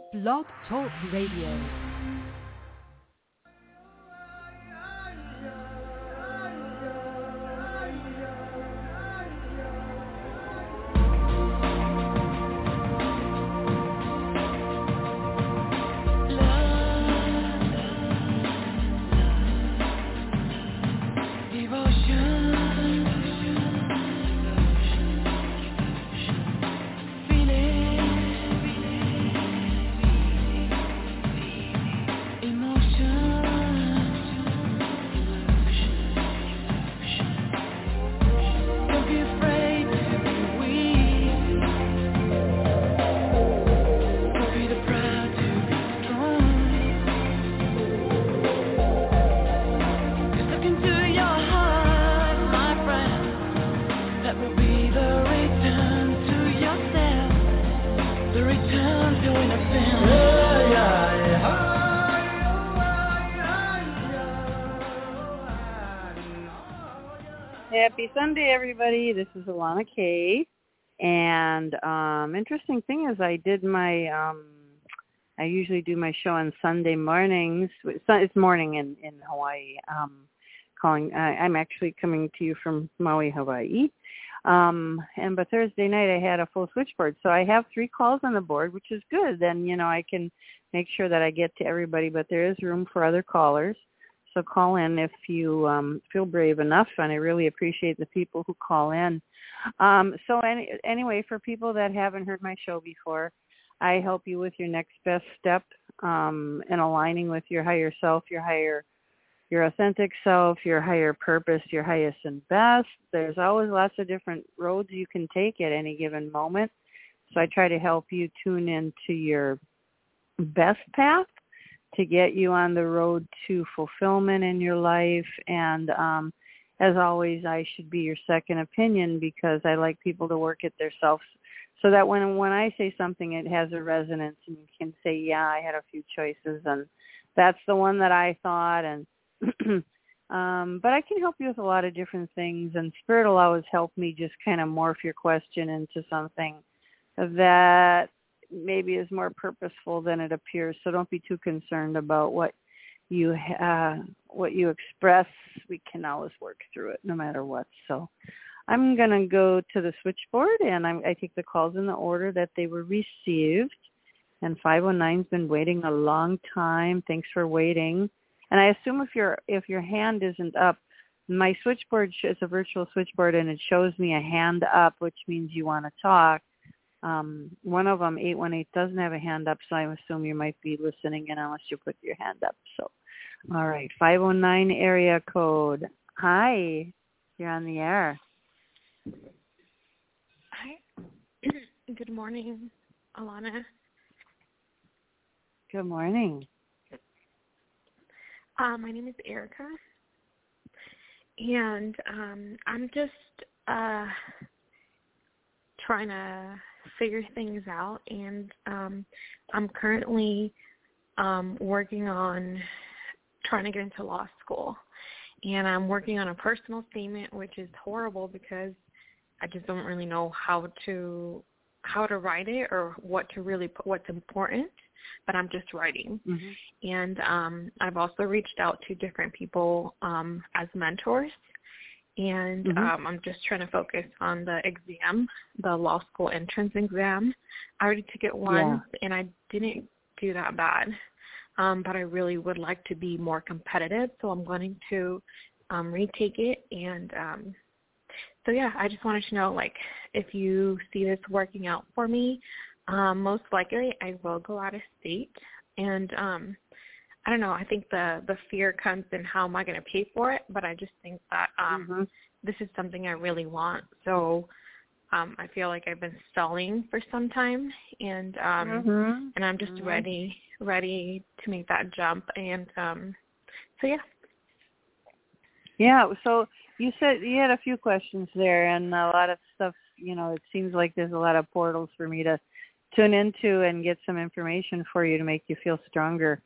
Blog Talk Radio. Happy Sunday, everybody. This is Alana Kay. And interesting thing is I did my, I usually do my show on Sunday mornings. It's morning in Hawaii. I'm actually coming to you from Maui, Hawaii. But Thursday night I had a full switchboard. So I have 3 calls on the board, which is good. Then, I can make sure that I get to everybody, but there is room for other callers. So call in if you feel brave enough, and I really appreciate the people who call in. Anyway, for people that haven't heard my show before, I help you with your next best step in aligning with your higher self, your authentic self, your higher purpose, your highest and best. There's always lots of different roads you can take at any given moment. So I try to help you tune into your best path to get you on the road to fulfillment in your life. And as always, I should be your second opinion because I like people to work at their selves so that when I say something, it has a resonance and you can say, yeah, I had a few choices and that's the one that I thought. And but I can help you with a lot of different things, and Spirit will always help me just kind of morph your question into something that maybe is more purposeful than it appears. So don't be too concerned about what you express. We can always work through it no matter what. So I'm going to go to the switchboard, and I take the calls in the order that they were received. And 509's been waiting a long time. Thanks for waiting. And I assume if your hand isn't up, my switchboard is a virtual switchboard, and it shows me a hand up, which means you want to talk. One of them, 818, doesn't have a hand up, so I assume you might be listening in unless you put your hand up. So, all right, 509 area code. Hi, you're on the air. Hi. Good morning, Alana. Good morning. My name is Erica, and I'm just trying to figure things out, and I'm currently working on trying to get into law school, and I'm working on a personal statement, which is horrible because I just don't really know how to write it or what to really put, what's important, but I'm just writing. Mm-hmm. And I've also reached out to different people as mentors. And mm-hmm. I'm just trying to focus on the exam, the law school entrance exam. I already took it once, and I didn't do that bad. But I really would like to be more competitive, so I'm going to retake it. And so, yeah, I just wanted to know, like, if you see this working out for me, most likely I will go out of state. And I don't know, I think the fear comes in how am I going to pay for it, but I just think that mm-hmm. this is something I really want. So I feel like I've been stalling for some time, and mm-hmm. and I'm just mm-hmm. ready to make that jump. And so, yeah. Yeah, so you said you had a few questions there and a lot of stuff, it seems like there's a lot of portals for me to tune into and get some information for you to make you feel stronger.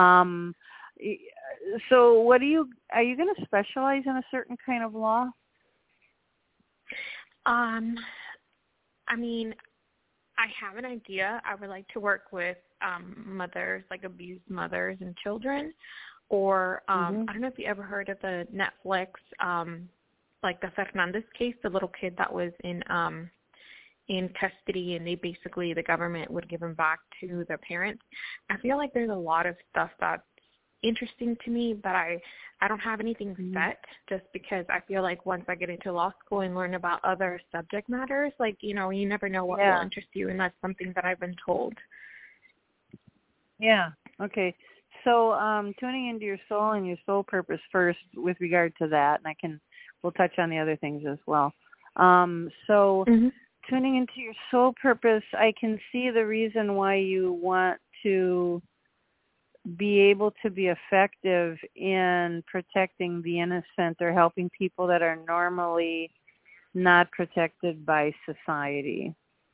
So are you going to specialize in a certain kind of law? I mean, I have an idea. I would like to work with mothers, like abused mothers and children, or I don't know if you ever heard of the Netflix, like the Fernandez case, the little kid that was in custody, and the government would give him back to their parents. I feel like there's a lot of stuff that's interesting to me, but I don't have anything set, just because I feel like once I get into law school and learn about other subject matters, like, you never know what will interest you, and that's something that I've been told. Yeah. Okay. So tuning into your soul and your soul purpose first with regard to that, and we'll touch on the other things as well. Tuning into your soul purpose, I can see the reason why you want to be able to be effective in protecting the innocent or helping people that are normally not protected by society.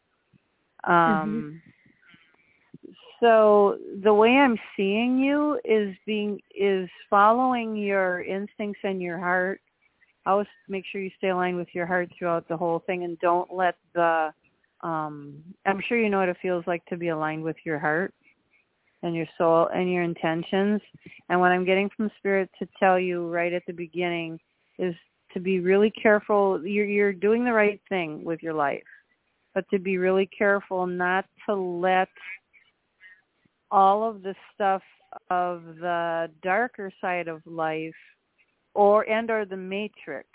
So the way I'm seeing you is following your instincts and your heart. Always make sure you stay aligned with your heart throughout the whole thing, and don't let I'm sure you know what it feels like to be aligned with your heart and your soul and your intentions. And what I'm getting from Spirit to tell you right at the beginning is to be really careful. You're doing the right thing with your life, but to be really careful not to let all of the stuff of the darker side of life or the matrix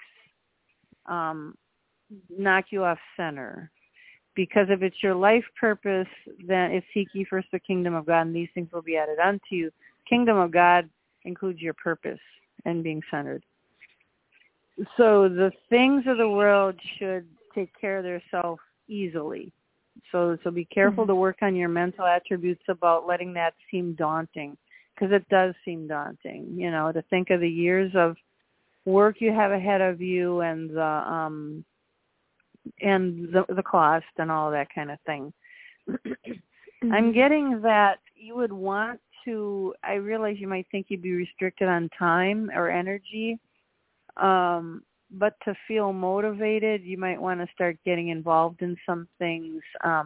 knock you off center. Because if it's your life purpose, then it's seek ye first the kingdom of God, and these things will be added unto you. Kingdom of God includes your purpose and being centered. So the things of the world should take care of themselves easily. So be careful to work on your mental attributes about letting that seem daunting, because it does seem daunting, to think of the years of work you have ahead of you and the cost and all that kind of thing. I'm getting that you would want to, I realize you might think you'd be restricted on time or energy, but to feel motivated, you might want to start getting involved in some things.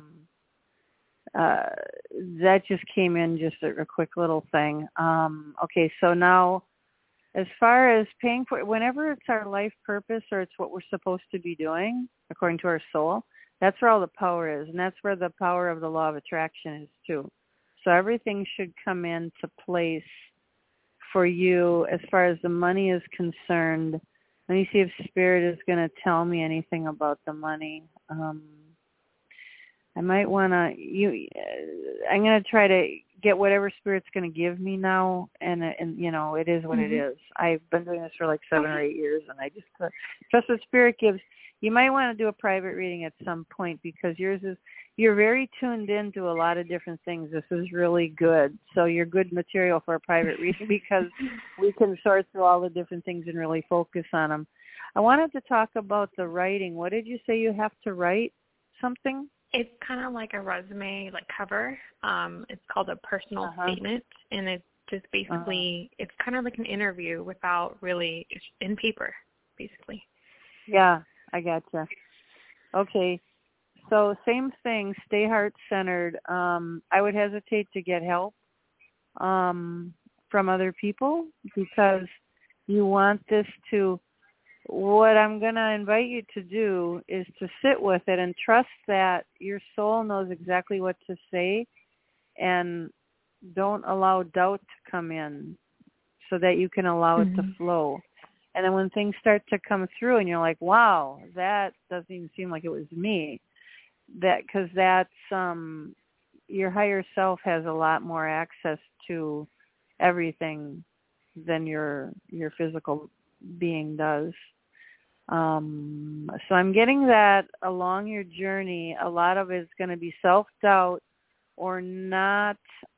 That just came in, just a quick little thing. Okay, so now, as far as paying for it, whenever it's our life purpose or it's what we're supposed to be doing, according to our soul, that's where all the power is. And that's where the power of the law of attraction is too. So everything should come into place for you as far as the money is concerned. Let me see if Spirit is going to tell me anything about the money. I might want to, I'm going to try to get whatever Spirit's going to give me now, and it is what it is. I've been doing this for like 7 or 8 years, and I just trust what Spirit gives. You might want to do a private reading at some point, because you're very tuned into a lot of different things. This is really good. So you're good material for a private reading, because we can sort through all the different things and really focus on them. I wanted to talk about the writing. What did you say you have to write? Something? It's kind of like a resume, like cover. It's called a personal statement, and it's just basically, it's kind of like an interview without really, it's in paper, basically. Yeah, I gotcha. Okay, so same thing, stay heart-centered. I would hesitate to get help from other people, because you want this to, what I'm going to invite you to do is to sit with it and trust that your soul knows exactly what to say, and don't allow doubt to come in, so that you can allow it to flow. And then when things start to come through and you're like, wow, that doesn't even seem like it was me, because that's your higher self has a lot more access to everything than your physical being does. So I'm getting that along your journey, a lot of it's going to be self-doubt or not,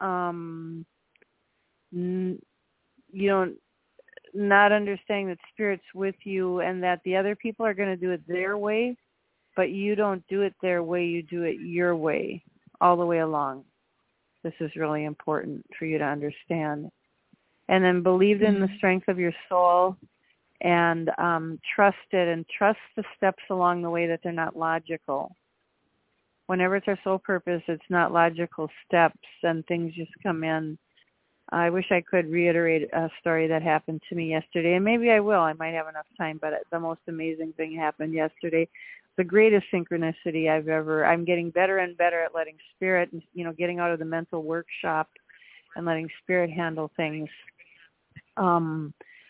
not understanding that Spirit's with you, and that the other people are going to do it their way, but you don't do it their way, you do it your way all the way along. This is really important for you to understand. And then believe in the strength of your soul, and trust it, and trust the steps along the way, that they're not logical. whenever it's our soul purpose, it's not logical steps and things just come in. I wish I could reiterate a story that happened to me yesterday, and maybe I will. I might have enough time, but the most amazing thing happened yesterday. The greatest synchronicity I'm getting better and better at letting spirit, getting out of the mental workshop and letting spirit handle things. I'm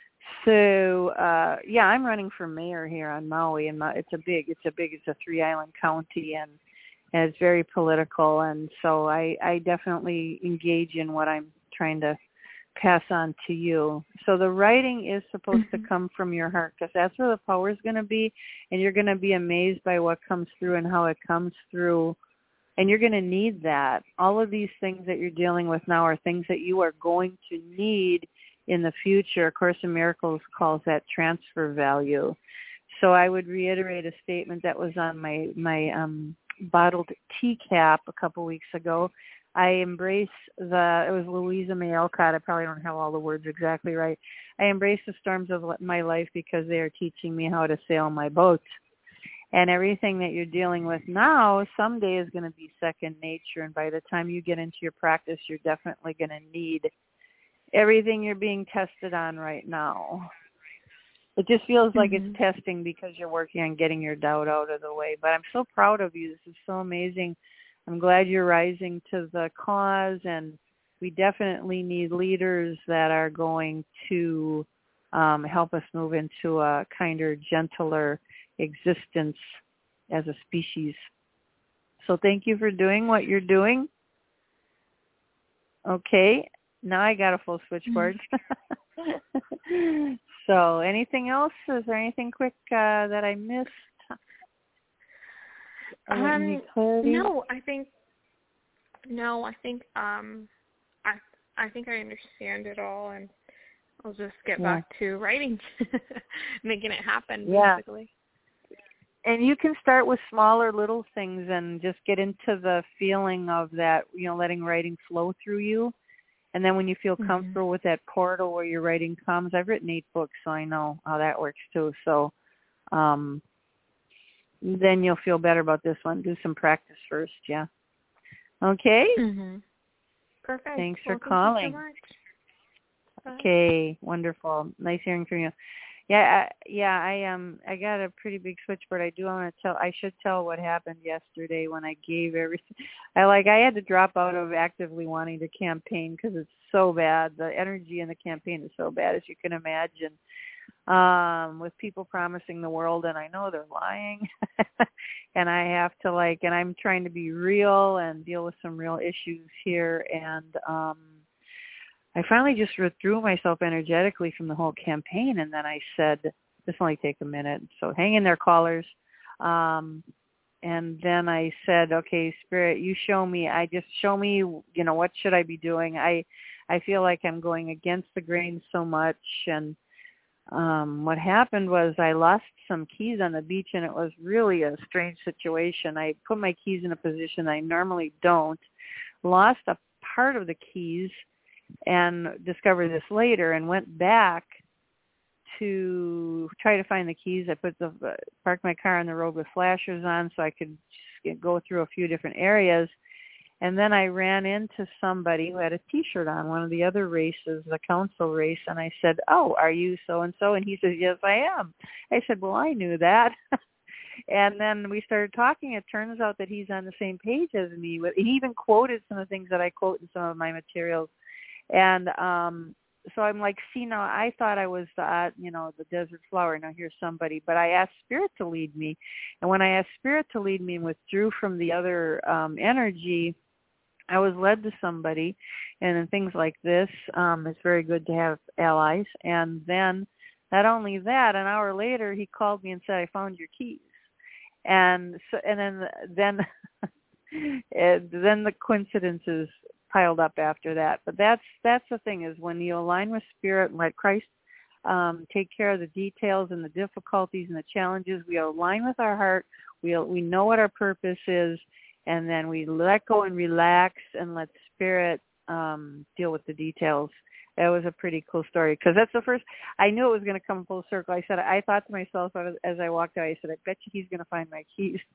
running for mayor here on Maui, and it's a 3-island county, and it's very political, and so I definitely engage in what I'm trying to pass on to you. So the writing is supposed to come from your heart, because that's where the power is going to be, and you're going to be amazed by what comes through and how it comes through, and you're going to need that. All of these things that you're dealing with now are things that you are going to need in the future. A Course in Miracles calls that transfer value. So I would reiterate a statement that was on my bottled tea cap a couple weeks ago. I embrace it was Louisa May Alcott. I probably don't have all the words exactly right. I embrace the storms of my life because they are teaching me how to sail my boat. And everything that you're dealing with now, someday is going to be second nature. And by the time you get into your practice, you're definitely going to need everything you're being tested on right now. It just feels like it's testing because you're working on getting your doubt out of the way. But I'm so proud of you. This is so amazing. I'm glad you're rising to the cause, and we definitely need leaders that are going to help us move into a kinder, gentler existence as a species. So thank you for doing what you're doing. Okay, now I got a full switchboard. So anything else? Is there anything quick that I missed? No, I think I think I understand it all, and I'll just get back to writing, making it happen, basically. And you can start with smaller little things and just get into the feeling of that, letting writing flow through you. And then when you feel comfortable with that portal where your writing comes, I've written 8 books, so I know how that works too. So then you'll feel better about this one. Do some practice first, yeah. Okay? Perfect. Thanks for calling. Thank you so much. Okay, wonderful. Nice hearing from you. I got a pretty big switchboard. I should tell what happened yesterday when I gave everything. I had to drop out of actively wanting to campaign because it's so bad. The energy in the campaign is so bad, as you can imagine. With people promising the world, and I know they're lying. And I have to and I'm trying to be real and deal with some real issues here, and I finally just withdrew myself energetically from the whole campaign, and then I said, this will only take a minute, so hang in there, callers. And then I said, okay, Spirit, you show me. What should I be doing? I feel like I'm going against the grain so much, and what happened was I lost some keys on the beach, and it was really a strange situation. I put my keys in a position I normally don't, lost a part of the keys, and discovered this later, and went back to try to find the keys. I parked my car on the road with flashers on so I could go through a few different areas. And then I ran into somebody who had a T-shirt on, one of the other races, the council race, and I said, oh, are you so-and-so? And he says, yes, I am. I said, well, I knew that. And then we started talking. It turns out that he's on the same page as me. He even quoted some of the things that I quote in some of my materials. And so I'm like, see, now I thought I was the desert flower. Now here's somebody. But I asked Spirit to lead me. And when I asked Spirit to lead me and withdrew from the other energy, I was led to somebody. And in things like this, it's very good to have allies. And then not only that, an hour later, he called me and said, I found your keys. And so, and then the coincidences piled up after that. But that's the thing, is when you align with Spirit and let Christ take care of the details and the difficulties and the challenges, we align with our heart, we know what our purpose is, and then we let go and relax and let Spirit deal with the details. That was a pretty cool story, because that's the first, I knew it was going to come full circle. I thought to myself as I walked out, I said, I bet you he's going to find my keys.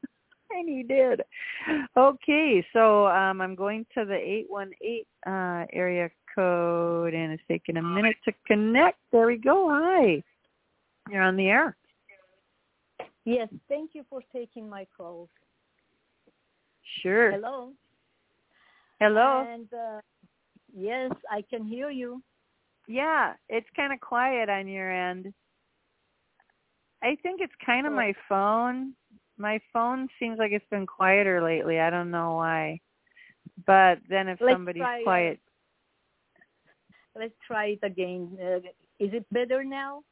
And he did. Okay, so I'm going to the 818 area code, and it's taking a minute to connect. There we go. Hi. You're on the air. Yes, thank you for taking my call. Sure. Hello. Hello. And yes, I can hear you. Yeah, it's kind of quiet on your end. I think it's kind of my phone. My phone seems like it's been quieter lately. I don't know why. But then if somebody's quiet. Let's try it again. Is it better now?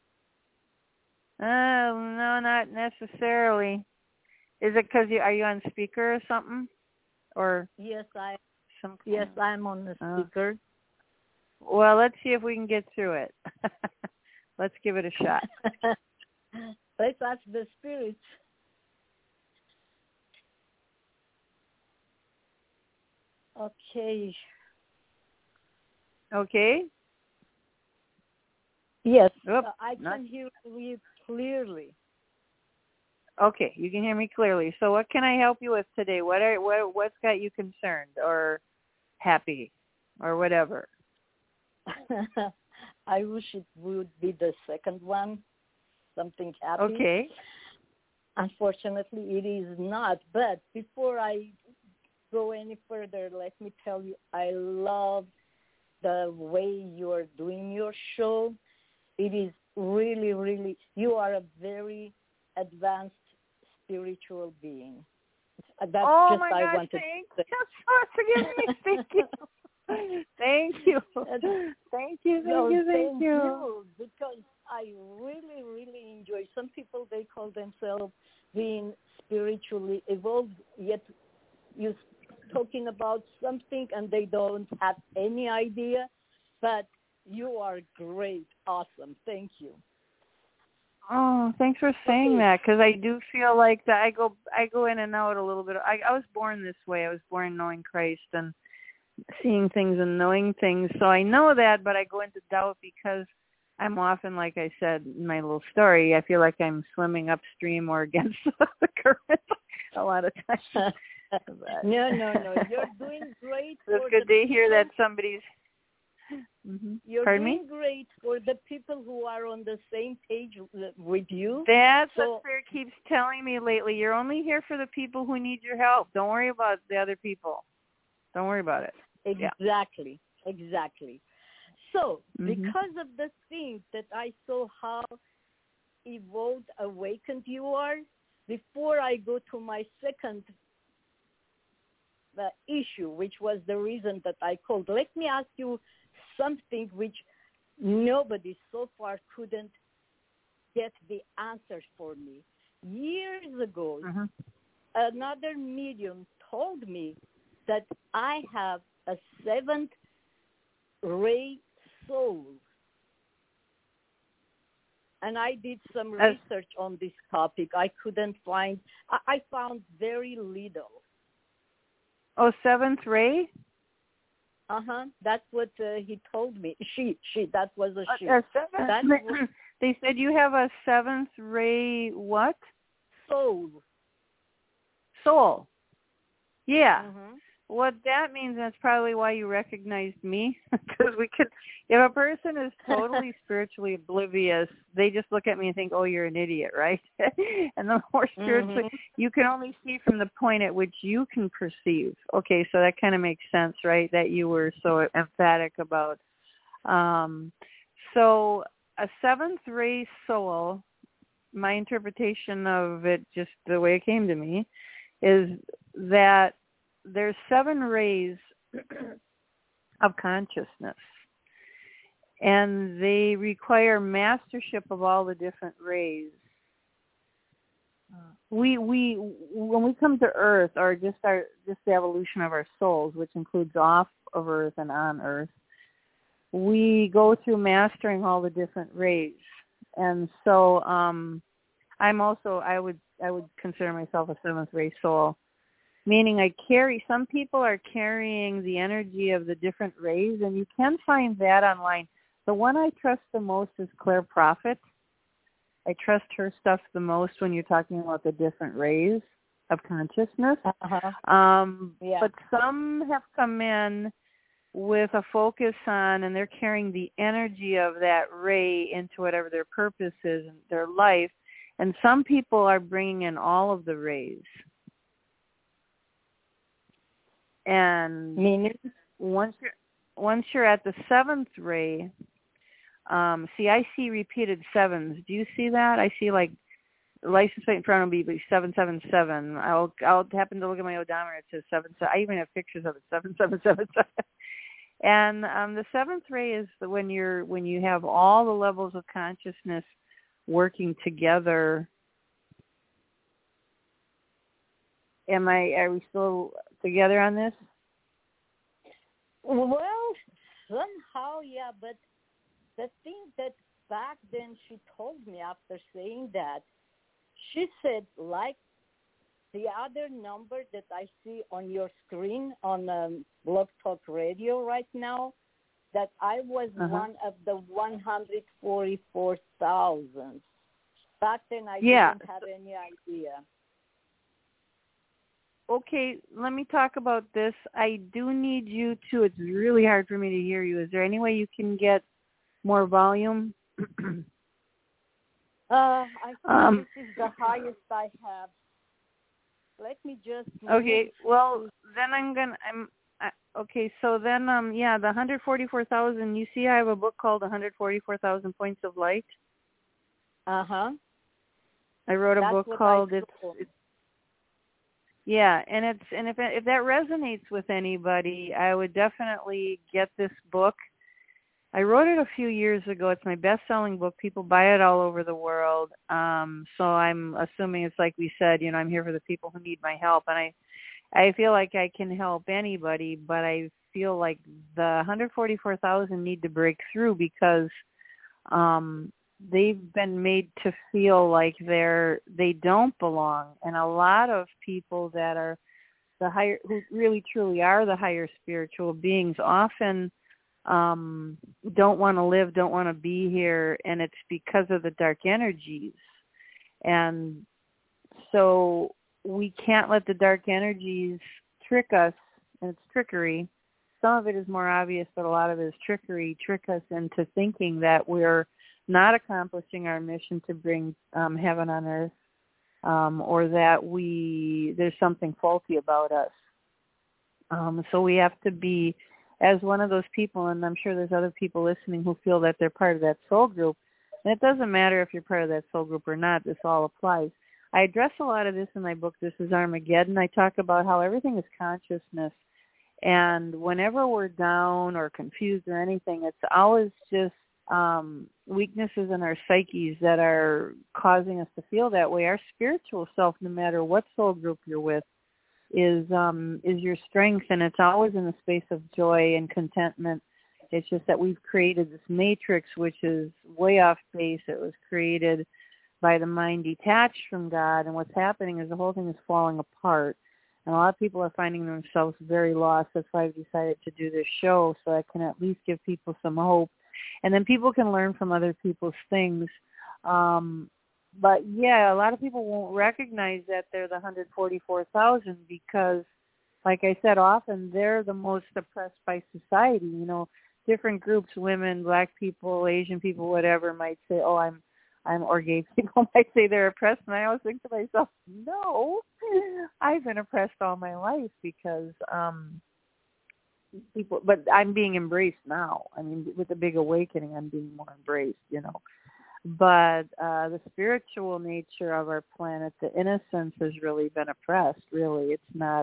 No, not necessarily. Is it because are you on speaker or something? Or yes, I'm on the speaker. Well, let's see if we can get through it. Let's give it a shot. Let's ask the spirits. Okay. Okay. Yes, I can hear you clearly. Okay, you can hear me clearly. So what can I help you with today? What's got you concerned or happy or whatever? I wish it would be the second one, something happy. Okay. Unfortunately, it is not. But before I go any further, let me tell you, I love the way you're doing your show. It is really, really, you are a very advanced spiritual being. That's just my I gosh, wanted thank to say. Forgive me. Thank you. Thank you. Thank you. Because I really, really enjoy. Some people, they call themselves being spiritually evolved, yet you're talking about something and they don't have any idea. But you are great. Awesome. Thank you. Oh, thanks for saying that, because I do feel like that I go in and out a little bit. I was born this way. I was born knowing Christ and seeing things and knowing things. So I know that, but I go into doubt because I'm often, like I said in my little story, I feel like I'm swimming upstream or against the current a lot of times. No. You're doing great. It's good to hear that somebody's... Mm-hmm. You're Pardon doing me? great for the people who are on the same page with you. That's what Spirit keeps telling me lately. You're only here for the people who need your help. Don't worry about the other people. Don't worry about it. Exactly. So, because of the thing that I saw how evolved, awakened you are, before I go to my second issue, which was the reason that I called, let me ask you something which nobody so far couldn't get the answers for me. Years ago, another medium told me that I have a seventh ray soul. And I did some research on this topic. I couldn't find, I found very little. Oh, seventh ray? That's what he told me. She, that was a she. They said you have a seventh ray what? Soul. Yeah. What that means, that's probably why you recognized me. Because if a person is totally spiritually oblivious, they just look at me and think, oh, you're an idiot, right? And the more spiritually, you can only see from the point at which you can perceive. Okay, so that kind of makes sense, right? That you were so emphatic about. So a seventh ray soul, my interpretation of it, just the way it came to me, is that there's 7 rays of consciousness, and they require mastership of all the different rays. When we come to Earth, or just the evolution of our souls, which includes off of Earth and on Earth, we go through mastering all the different rays. And so I would consider myself a 7th ray soul. Meaning some people are carrying the energy of the different rays, and you can find that online. The one I trust the most is Claire Prophet. I trust her stuff the most when you're talking about the different rays. of consciousness. Yeah. But some have come in with a focus on, and they're carrying the energy of that ray into whatever their purpose is in their life. And some people are bringing in all of the rays. And Meaning? once you're at the seventh ray, I see repeated sevens. Do you see that? I see like license plate in front of me, 777. I'll happen to look at my odometer. It says 7. I even have pictures of it. 7777. And the seventh ray is when you have all the levels of consciousness working together. Are we still together on this? Well, somehow, yeah, but the thing that back then she told me after saying that, she said, like the other number that I see on your screen on Blog Talk Radio right now, that I was one of the 144,000. Back then I didn't have any idea. Okay, let me talk about this. I do need you to, it's really hard for me to hear you. Is there any way you can get more volume? I think this is the highest I have. Let me just... Okay, well, then so then, the 144,000, you see I have a book called 144,000 Points of Light? Uh-huh. I wrote a book called Yeah, and if that resonates with anybody, I would definitely get this book. I wrote it a few years ago. It's my best-selling book. People buy it all over the world. So I'm assuming it's like we said, I'm here for the people who need my help, and I feel like I can help anybody, but I feel like the 144,000 need to break through because they've been made to feel like they don't belong. And a lot of people that are who really truly are the higher spiritual beings often don't want to live, don't want to be here, and it's because of the dark energies. And so we can't let the dark energies trick us, and it's trickery. Some of it is more obvious, but a lot of it is trickery, trick us into thinking that we're not accomplishing our mission to bring heaven on earth, or that there's something faulty about us. So we have to be, as one of those people, and I'm sure there's other people listening who feel that they're part of that soul group, and it doesn't matter if you're part of that soul group or not, this all applies. I address a lot of this in my book, This is Armageddon. I talk about how everything is consciousness, and whenever we're down or confused or anything, it's always just weaknesses in our psyches that are causing us to feel that way. Our spiritual self, no matter what soul group you're with, is your strength, and it's always in the space of joy and contentment. It's just that we've created this matrix, which is way off base. It was created by the mind detached from God, and what's happening is the whole thing is falling apart. And a lot of people are finding themselves very lost. That's why I've decided to do this show, so I can at least give people some hope. And then people can learn from other people's things. But yeah, a lot of people won't recognize that they're the 144,000 because, like I said, often they're the most oppressed by society. Different groups, women, black people, Asian people, whatever, might say, "Oh, I'm," or gay people might say they're oppressed. And I always think to myself, no, I've been oppressed all my life because people. But I'm being embraced now. I mean, with the big awakening, I'm being more embraced. But the spiritual nature of our planet, the innocence, has really been oppressed. Really, it's not.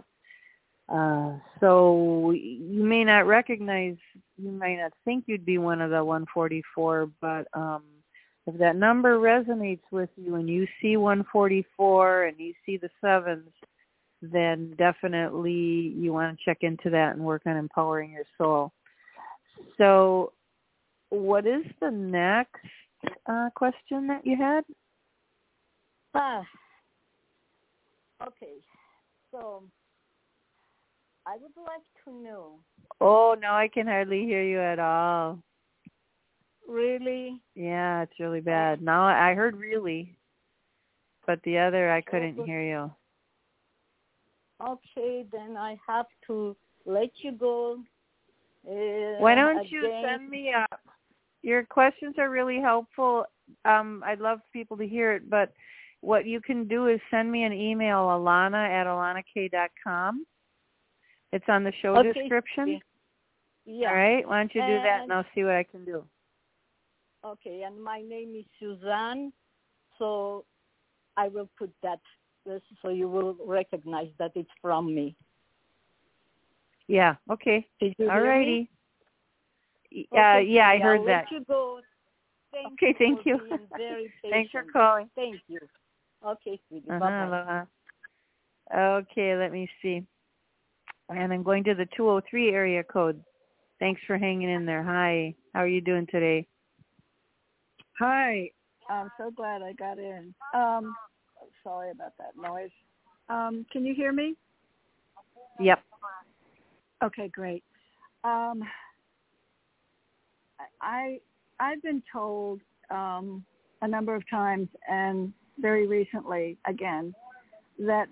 So you may not recognize, you may not think you'd be one of the 144, but if that number resonates with you and you see 144 and you see the sevens, then definitely you want to check into that and work on empowering your soul. So what is the next question that you had? Okay, so I would like to know. Oh, no, I can hardly hear you at all. Really? Yeah, it's really bad. Now I heard really, but the other I couldn't hear you. Okay, then I have to let you go. Why don't you again. send me your questions are really helpful. I'd love people to hear it, but what you can do is send me an email, Alana@AlanaK.com. It's on the show description. Yeah. All right. Why don't you do that, and I'll see what I can do. Okay, and my name is Suzanne, so I will put that so you will recognize that it's from me. Yeah. Okay. Did you All hear righty. me? Yeah, I heard I'll that. let you go. Thank you. For being very patient. Thanks for calling. Thank you. Okay, sweetie. Uh-huh, Bye-bye. aloha. Okay, let me see. And I'm going to the 203 area code. Thanks for hanging in there. Hi. How are you doing today? Hi. I'm so glad I got in. Sorry about that noise. Can you hear me? Yep. Okay, great. I've been told a number of times, and very recently again, that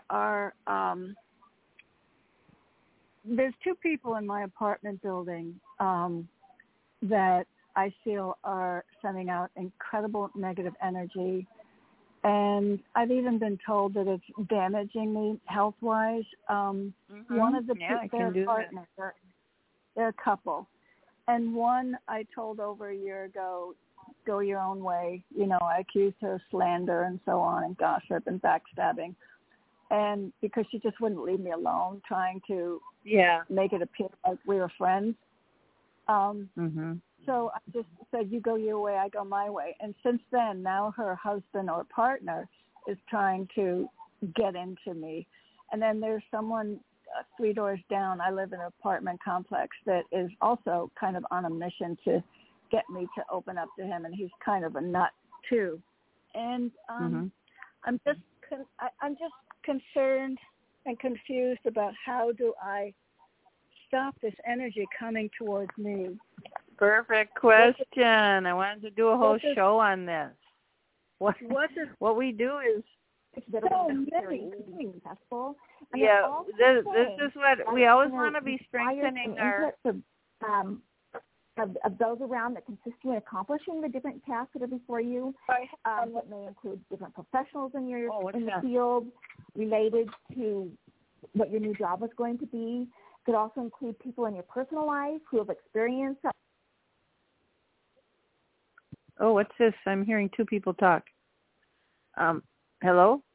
there's two people in my apartment building that I feel are sending out incredible negative energy. And I've even been told that it's damaging me health-wise. One of the they're partners, they're a couple. And one I told over a year ago, go your own way. You know, I accused her of slander and so on, and gossip and backstabbing. And because she just wouldn't leave me alone, trying to make it appear like we were friends. So I just said, you go your way, I go my way. And since then, now her husband or partner is trying to get into me. And then there's someone 3 doors down. I live in an apartment complex that is also kind of on a mission to get me to open up to him. And he's kind of a nut, too. And I'm just concerned and confused about how do I stop this energy coming towards me. Perfect question. I wanted to do a whole show on this. What we do is so many things. Yeah, this is what we always want to be strengthening our of those around that can assist you in accomplishing the different tasks that are before you. That may include different professionals in the field related to what your new job is going to be. It could also include people in your personal life who have experienced. Oh, what's this? I'm hearing 2 people talk. Hello?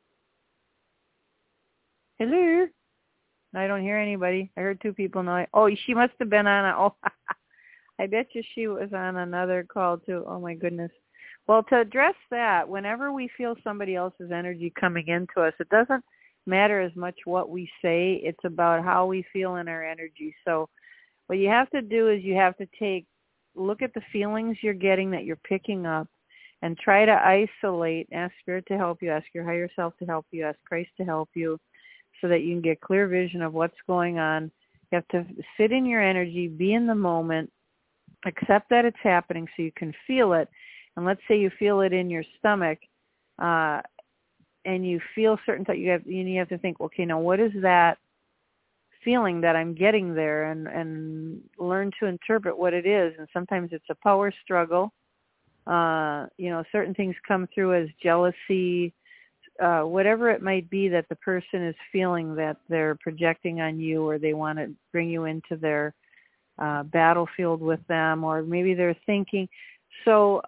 Hello? I don't hear anybody. I heard 2 people now. Oh, she must have been on I bet you she was on another call too. Oh my goodness. Well, to address that, whenever we feel somebody else's energy coming into us, it doesn't matter as much what we say. It's about how we feel in our energy. So what you have to do is you have to look at the feelings you're getting that you're picking up and try to isolate, ask Spirit to help you, ask your higher self to help you, ask Christ to help you so that you can get clear vision of what's going on. You have to sit in your energy, be in the moment, accept that it's happening so you can feel it. And let's say you feel it in your stomach and you feel certain things, you have to think, okay, now what is that feeling that I'm getting there, and learn to interpret what it is. And sometimes it's a power struggle. Certain things come through as jealousy, whatever it might be that the person is feeling that they're projecting on you, or they want to bring you into their battlefield with them, or maybe they're thinking. So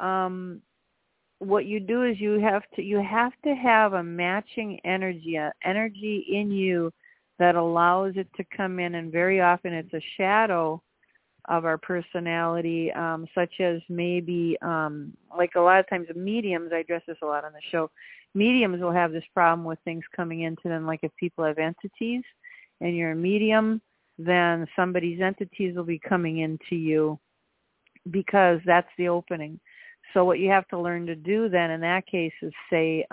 what you do is you have to have a matching energy in you that allows it to come in, and very often it's a shadow of our personality, such as maybe, like a lot of times mediums, I address this a lot on the show, mediums will have this problem with things coming into them, like if people have entities and you're a medium, then somebody's entities will be coming into you because that's the opening. So what you have to learn to do then in that case is say,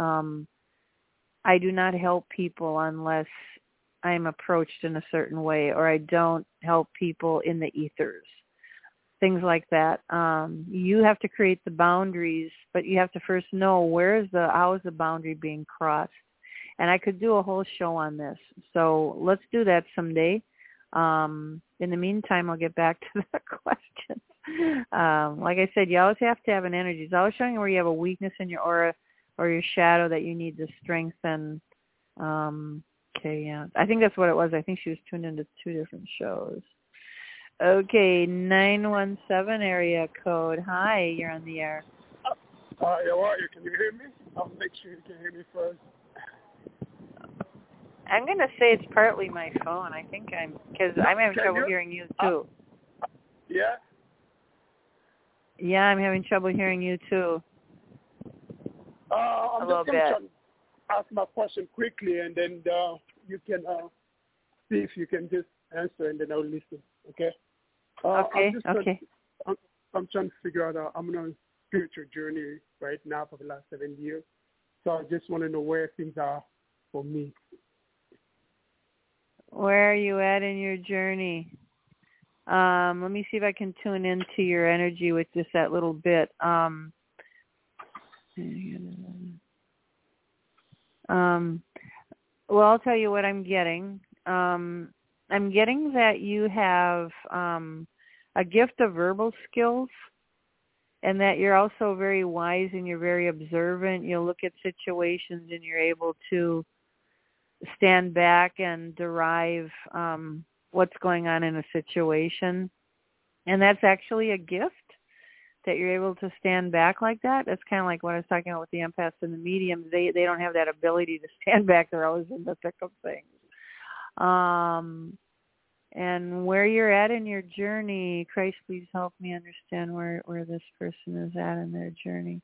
I do not help people unless I'm approached in a certain way, or I don't help people in the ethers, things like that. You have to create the boundaries, but you have to first know how is the boundary being crossed. And I could do a whole show on this. So let's do that someday. In the meantime, I'll get back to the question. Like I said, you always have to have an energy. It's always showing where you have a weakness in your aura or your shadow that you need to strengthen. Okay, yeah. I think that's what it was. I think she was tuned into 2 different shows. Okay, 917 area code. Hi, you're on the air. How are you? Can you hear me? I'll make sure you can hear me first. I'm going to say it's partly my phone. I think because I'm having trouble hearing you too. Yeah? Yeah, I'm having trouble hearing you too. I'm just going to ask my question quickly, and then you can see if you can just answer, and then I'll listen. Okay? Okay. I'm trying to figure out. I'm on a spiritual journey right now for the last 7 years, so I just want to know where things are for me. Where are you at in your journey? Let me see if I can tune into your energy with just that little bit. Well, I'll tell you what I'm getting. I'm getting that you have a gift of verbal skills, and that you're also very wise and you're very observant. You'll look at situations and you're able to stand back and derive what's going on in a situation. And that's actually a gift, that you're able to stand back like that. That's kind of like what I was talking about with the empaths and the mediums. They don't have that ability to stand back. They're always in the thick of things. And where you're at in your journey, Christ, please help me understand where this person is at in their journey.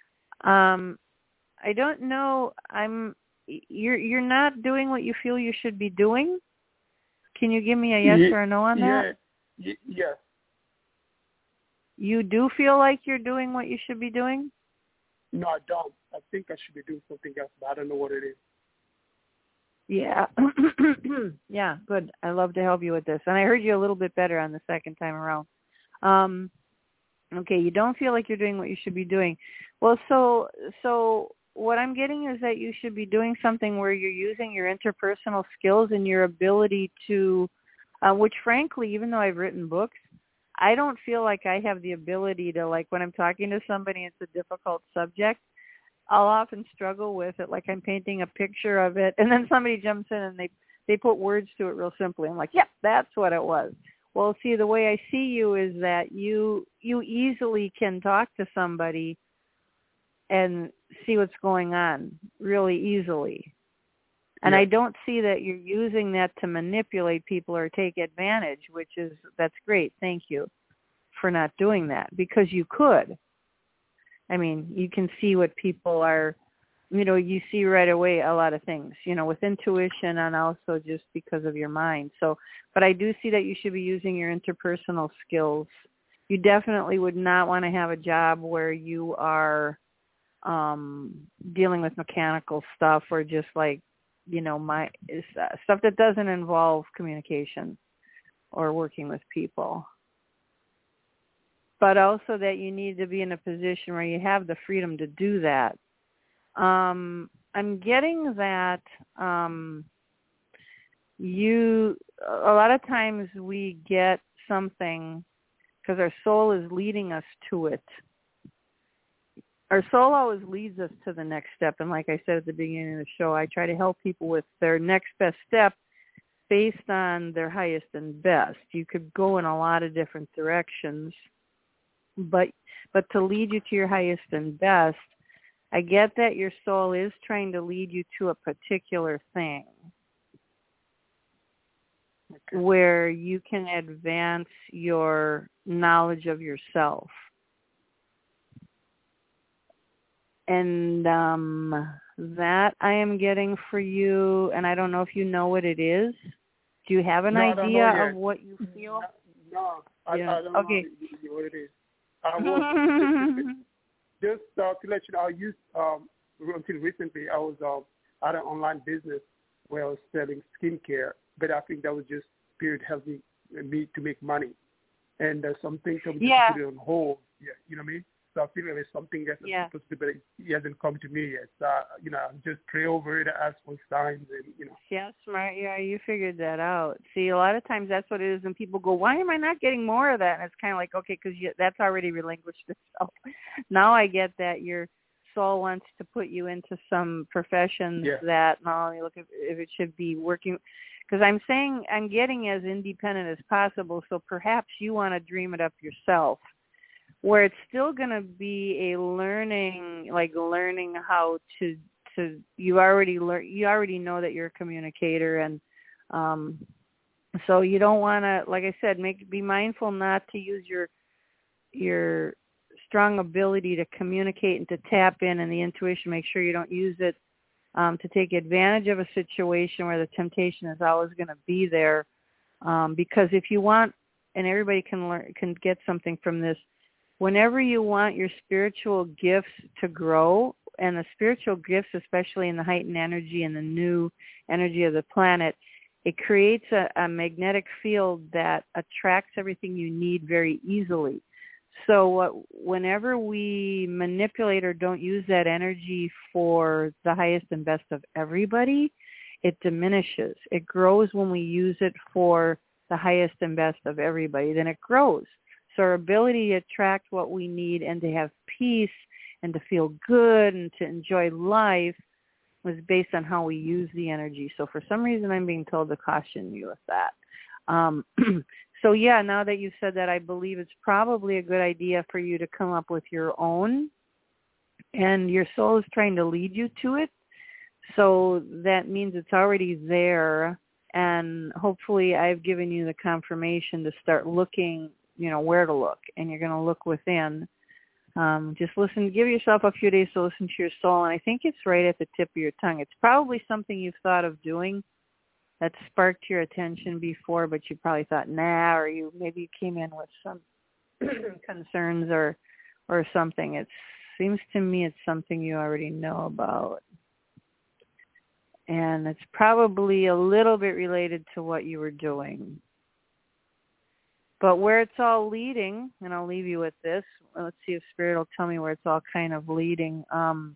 I don't know. You're not doing what you feel you should be doing. Can you give me a yes or a no on that? Yes. You do feel like you're doing what you should be doing? No, I don't. I think I should be doing something else, but I don't know what it is. Yeah. Yeah, good. I love to help you with this. And I heard you a little bit better on the second time around. Okay, you don't feel like you're doing what you should be doing. Well, so what I'm getting is that you should be doing something where you're using your interpersonal skills and your ability to, which frankly, even though I've written books, I don't feel like I have the ability to, like, when I'm talking to somebody, it's a difficult subject, I'll often struggle with it, like I'm painting a picture of it, and then somebody jumps in and they put words to it real simply. I'm like, yep, that's what it was. Well, see, the way I see you is that you easily can talk to somebody and see what's going on really easily. And yeah. I don't see that you're using that to manipulate people or take advantage, that's great. Thank you for not doing that, because you could. I mean, you can see what people are, you see right away a lot of things, with intuition and also just because of your mind. So, but I do see that you should be using your interpersonal skills. You definitely would not want to have a job where you are dealing with mechanical stuff or just like, stuff that doesn't involve communication or working with people. But also that you need to be in a position where you have the freedom to do that. I'm getting that a lot of times we get something because our soul is leading us to it. Our soul always leads us to the next step. And like I said at the beginning of the show, I try to help people with their next best step based on their highest and best. You could go in a lot of different directions. But to lead you to your highest and best, I get that your soul is trying to lead you to a particular thing where you can advance your knowledge of yourself. And that I am getting for you, and I don't know if you know what it is. Do you have an idea of what you feel? No, I don't know what it is. I was just to let you know, I used until recently I was at an online business where I was selling skincare, but I think that was just Spirit helping me to make money, and some things I'm just put it on hold. Yeah, you know what I mean? start feeling there's something that's supposed to be, but he hasn't come to me yet. So, just pray over it, ask for signs, and. Yeah, smart. Yeah, you figured that out. See, a lot of times that's what it is, and people go, why am I not getting more of that? And it's kind of like, okay, because that's already relinquished itself. Now I get that your soul wants to put you into some professions that not only look if it should be working, because I'm getting as independent as possible, so perhaps you want to dream it up yourself, where it's still going to be a learning how to you already know that you're a communicator, and so you don't want to, like I said, be mindful not to use your strong ability to communicate and to tap in and the intuition. Make sure you don't use it to take advantage of a situation where the temptation is always going to be there, because if you want, and everybody can get something from this, whenever you want your spiritual gifts to grow, and the spiritual gifts, especially in the heightened energy and the new energy of the planet, it creates a magnetic field that attracts everything you need very easily. So whenever we manipulate or don't use that energy for the highest and best of everybody, it diminishes. It grows when we use it for the highest and best of everybody. Then it grows. So our ability to attract what we need and to have peace and to feel good and to enjoy life was based on how we use the energy. So for some reason, I'm being told to caution you with that. So yeah, now that you've said that, I believe it's probably a good idea for you to come up with your own, and your soul is trying to lead you to it. So that means it's already there, and hopefully I've given you the confirmation to start looking, where to look, and you're going to look within. Just listen, give yourself a few days to listen to your soul, and I think it's right at the tip of your tongue. It's probably something you've thought of doing that sparked your attention before, but you probably thought, nah, or maybe you came in with some concerns or something. It seems to me it's something you already know about. And it's probably a little bit related to what you were doing. But where it's all leading, and I'll leave you with this. Let's see if Spirit will tell me where it's all kind of leading.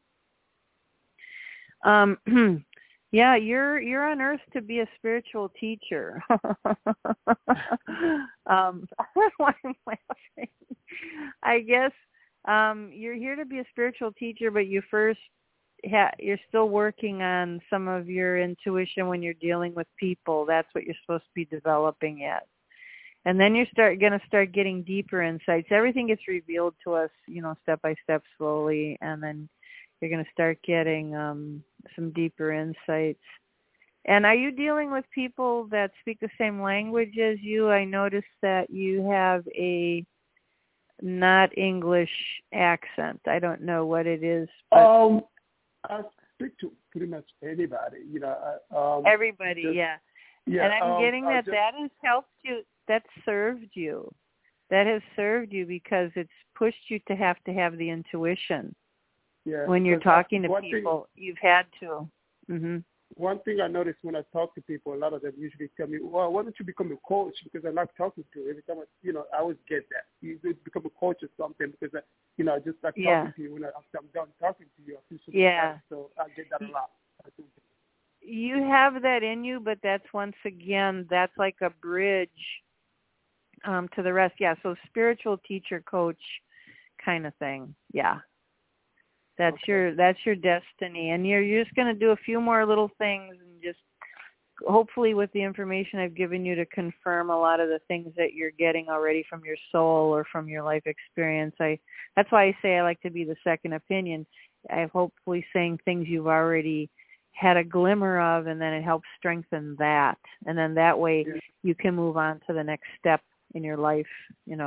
Yeah, you're on Earth to be a spiritual teacher. I guess you're here to be a spiritual teacher, but you're still working on some of your intuition when you're dealing with people. That's what you're supposed to be developing yet. And then you're going to start getting deeper insights. Everything gets revealed to us, step by step, slowly, and then you're going to start getting some deeper insights. And are you dealing with people that speak the same language as you? I noticed that you have a not English accent. I don't know what it is. But I speak to pretty much anybody. Everybody, yeah. And I'm getting that has helped you. That served you. That has served you because it's pushed you to have the intuition. Yeah, when you're talking to people, you've had to. Mm-hmm. One thing I noticed when I talk to people, a lot of them usually tell me, well, why don't you become a coach? Because I like talking to you. Every time I always get that. You become a coach or something because, I just like talking to you. After I'm done talking to you, I feel so excited. So I get that a lot. You have that in you, but that's that's like a bridge to the rest. Yeah, so spiritual teacher, coach kind of thing. Yeah. That's your destiny, and you're just going to do a few more little things, and just hopefully with the information I've given you to confirm a lot of the things that you're getting already from your soul or from your life experience. That's why I say I like to be the second opinion. I'm hopefully saying things you've already had a glimmer of, and then it helps strengthen that, and then that way you can move on to the next step in your life. Is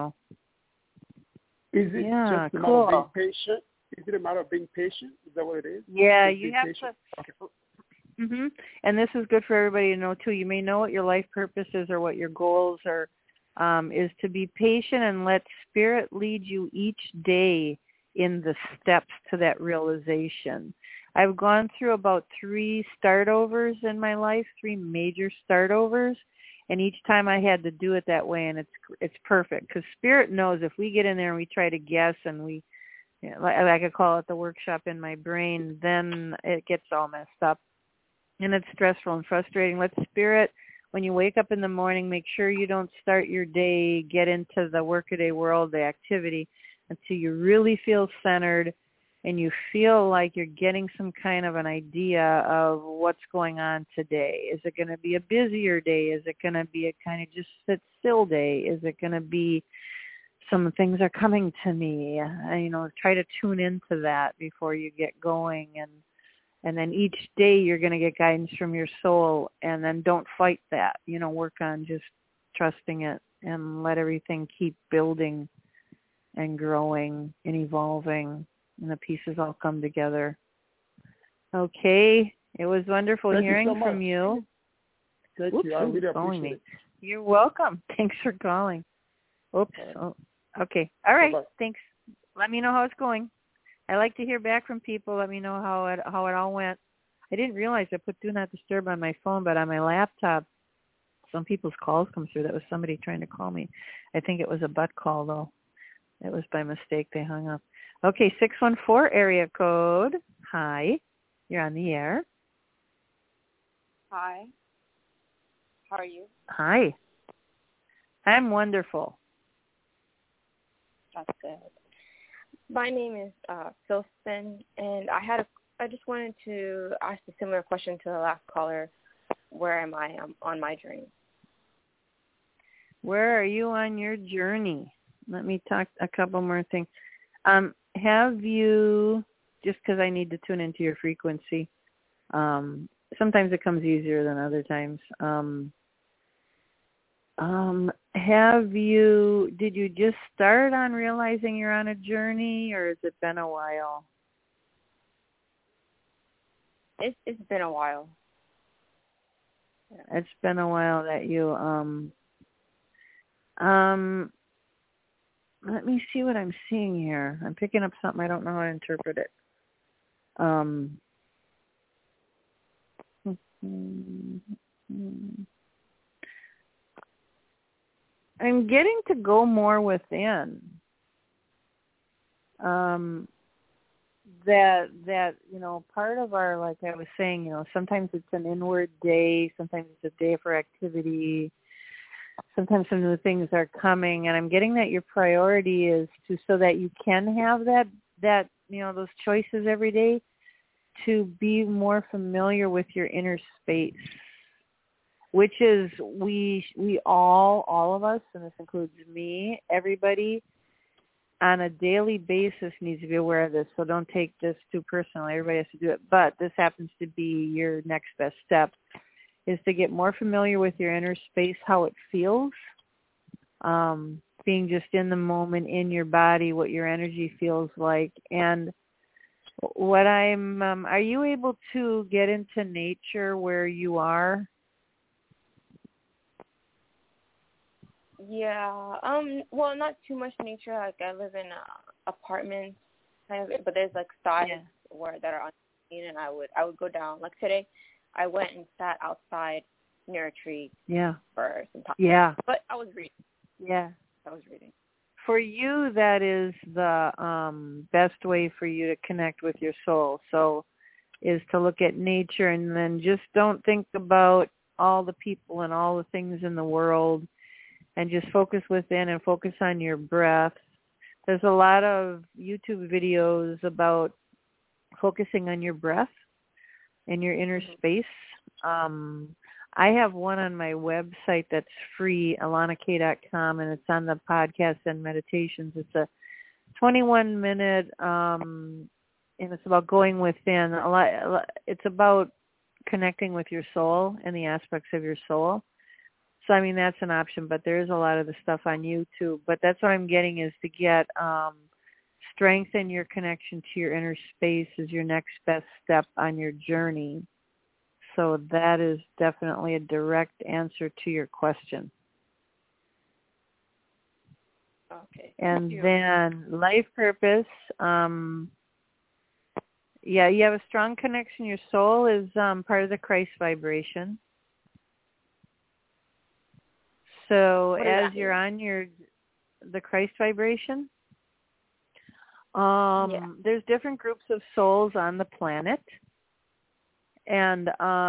it just a matter of being patient? Is it a matter of being patient? Is that what it is? Yeah, you have patient? To. Okay. Mm-hmm. And this is good for everybody to know too. You may know what your life purpose is or what your goals are. Is to be patient and let Spirit lead you each day in the steps to that realization. I've gone through about 3 startovers in my life, 3 major startovers, and each time I had to do it that way, and it's perfect because Spirit knows if we get in there and we try to guess and we yeah, like I could call it the workshop in my brain, then it gets all messed up. And it's stressful and frustrating. Let Spirit, when you wake up in the morning, make sure you don't start your day, get into the workaday world, the activity, until you really feel centered and you feel like you're getting some kind of an idea of what's going on today. Is it going to be a busier day? Is it going to be a kind of just sit still day? Is it going to be some things are coming to me? Try to tune into that before you get going. And then each day you're going to get guidance from your soul, and then don't fight that. Work on just trusting it and let everything keep building and growing and evolving, and the pieces all come together. Okay. It was wonderful hearing from you. Thank you. I really appreciate it. You're welcome. Thanks for calling. Oops. Oh, okay. All right. Bye-bye. Thanks. Let me know how it's going. I like to hear back from people. Let me know how it all went. I didn't realize I put Do Not Disturb on my phone, but on my laptop, some people's calls come through. That was somebody trying to call me. I think it was a butt call, though. It was by mistake. They hung up. Okay, 614 area code. Hi. You're on the air. Hi. How are you? Hi. I'm wonderful. That's good. My name is Philson, and I just wanted to ask a similar question to the last caller. Where am I on my journey? Where are you on your journey? Let me talk a couple more things. Have you, just because I need to tune into your frequency, sometimes it comes easier than other times. Did you just start on realizing you're on a journey, or has it been a while? It's been a while. It's been a while that you, let me see what I'm seeing here. I'm picking up something. I don't know how to interpret it. I'm getting to go more within. That part of our, like I was saying, sometimes it's an inward day, sometimes it's a day for activity, sometimes some new things are coming, and I'm getting that your priority is so that you can have that those choices every day, to be more familiar with your inner space, which is we all of us, and this includes me, everybody, on a daily basis needs to be aware of this. So don't take this too personally. Everybody has to do it. But this happens to be your next best step, is to get more familiar with your inner space, how it feels, being just in the moment, in your body, what your energy feels like. And what are you able to get into nature where you are? Yeah. Well, not too much nature. Like, I live in apartments, kind of, but there's like sides that are unseen, and I would go down. Like today, I went and sat outside near a tree. Yeah. For some time. Yeah. But I was reading. Yeah. I was reading. For you, that is the best way for you to connect with your soul. So, is to look at nature, and then just don't think about all the people and all the things in the world, and just focus within and focus on your breath. There's a lot of YouTube videos about focusing on your breath and your inner space. I have one on my website that's free, AlanaK.com, and it's on the podcast and meditations. It's a 21-minute, and it's about going within. It's about connecting with your soul and the aspects of your soul. So, I mean, that's an option, but there is a lot of the stuff on YouTube. But that's what I'm getting, is to get strengthen your connection to your inner space is your next best step on your journey. So that is definitely a direct answer to your question. Okay. And then life purpose, you have a strong connection. Your soul is part of the Christ vibration. So as you're on the Christ vibration, There's different groups of souls on the planet, and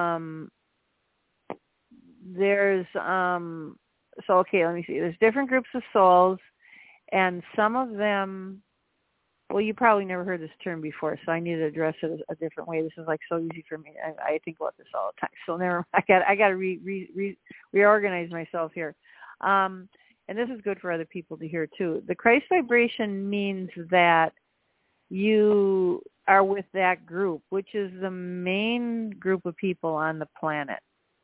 there's so okay, let me see. There's different groups of souls, and some of them. Well, you probably never heard this term before, so I need to address it a different way. This is like so easy for me. I think about this all the time. So never. I got to reorganize myself here. And this is good for other people to hear too. The Christ vibration means that you are with that group, which is the main group of people on the planet.